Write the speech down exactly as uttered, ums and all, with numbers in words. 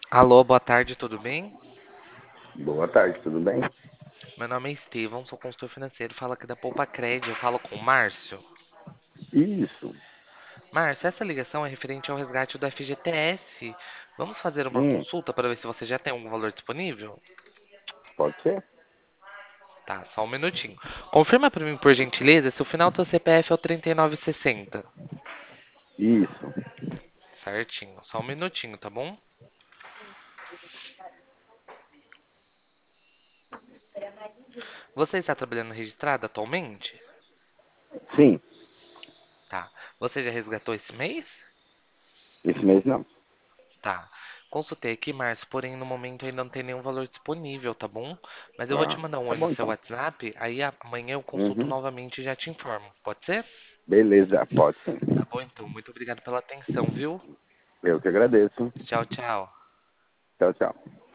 Alô, boa tarde, tudo bem? Boa tarde, tudo bem? Meu nome é Estevão, sou consultor financeiro, falo aqui da Poupa Cred, eu falo com o Márcio. Isso. Márcio, essa ligação é referente ao resgate do F G T S. Vamos fazer uma Hum, consulta para ver se você já tem algum valor disponível? pode ser? Tá, só um minutinho. Confirma para mim, por gentileza, se o final do seu C P F é o trinta e nove sessenta. Isso. Certinho, só um minutinho, tá bom? Você está trabalhando registrado atualmente? Sim, Tá. Você já resgatou esse mês? esse mês não. Tá. Consultei aqui, Márcio, porém no momento ainda não tem nenhum valor disponível, tá bom? Mas eu vou te Ah, mandar um tá oi no bom seu então. WhatsApp, aí amanhã eu consulto Uhum. novamente e já te informo. Pode ser? Beleza, pode sim. Tá bom, então. Muito obrigado pela atenção, viu? Eu que agradeço. Tchau, tchau. Tchau, tchau.